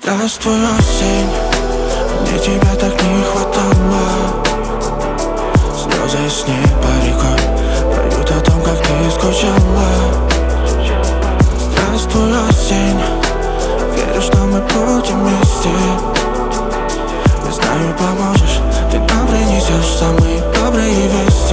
Здравствуй, осень, мне тебя так не хватало. Слезы с неба рекой поют о том, как ты скучала. Здравствуй, осень, верю, что мы будем вместе. Я знаю, поможешь, ты нам принесешь самые добрые вести.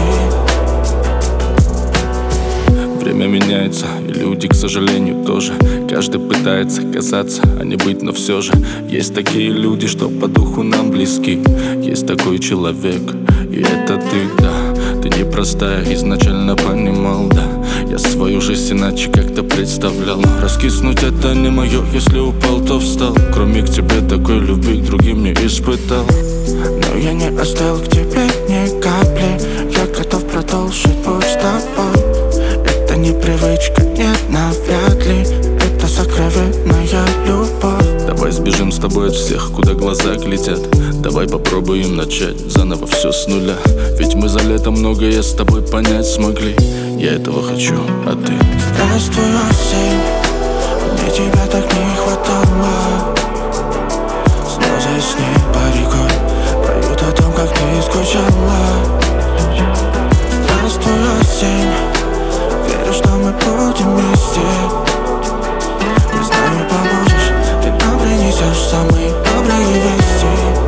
Время меняется, и люди, к сожалению, тоже. Каждый пытается казаться, а не быть, но все же есть такие люди, что по духу нам близки. Есть такой человек, и это ты, да. Ты непростая, изначально понимал, да. Я свою жизнь иначе как-то представлял. Раскиснуть это не мое, если упал, то встал. Кроме к тебе такой любви к другим не испытал. Но я не остыл к тебе ни капли. Я готов продолжить путь с тобой. Это не привычка, нет, навряд ли. Это сокровенная любовь. Давай сбежим с тобой от всех, куда глаза глядят. Давай попробуем начать заново все с нуля. Ведь мы за лето многое с тобой понять смогли. Я этого хочу, а ты? Здравствуй, осень, мне тебя так не хватало. Слезы с неба рекой поют о том, как ты скучала. Здравствуй, осень, верю, что мы будем вместе. Я знаю, поможешь, ты нам принесешь самые добрые вести.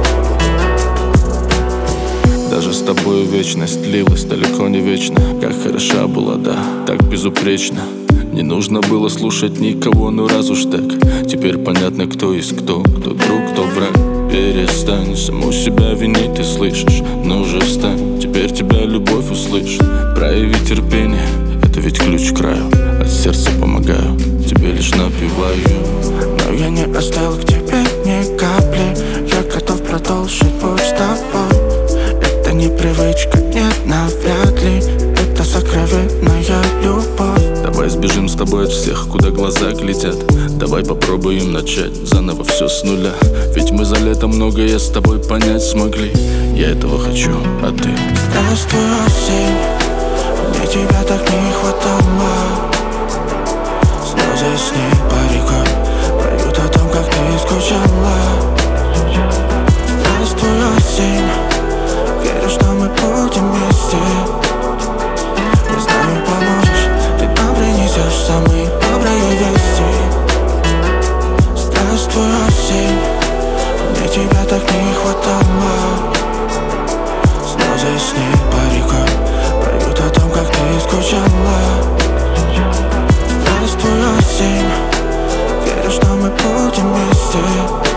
Даже с тобой вечность длилась далеко не вечно. Как хороша была, да, так безупречно. Не нужно было слушать никого, ну раз уж так. Теперь понятно, кто есть кто друг, кто враг. Перестань саму себя винить, ты слышишь? Ну же встань, теперь тебя любовь услышит. Прояви терпение, это ведь ключ к краю. От сердца помогаю, тебе лишь напеваю. Но я не остыл к тебе ни капли. Я готов продолжить путь с тобой. Это не привычка, нет, навряд ли. Это сокровенная любовь. Давай сбежим с тобой от всех, куда глаза глядят. Давай попробуем начать заново все с нуля. Ведь мы за лето многое с тобой понять смогли. Я этого хочу, а ты? Здравствуй, осень, мне тебя так не хватало. Слезы с неба рекой поют о том, как ты скучала. Здравствуй, осень, верю, что мы будем вместе. Я знаю, поможешь, ты нам принесешь самые добрые вести. Здравствуй, осень, мне тебя так не хватало. Слезы с неба рекой поют о том, как ты скучала. Здравствуй, осень, верю, что мы будем вместе.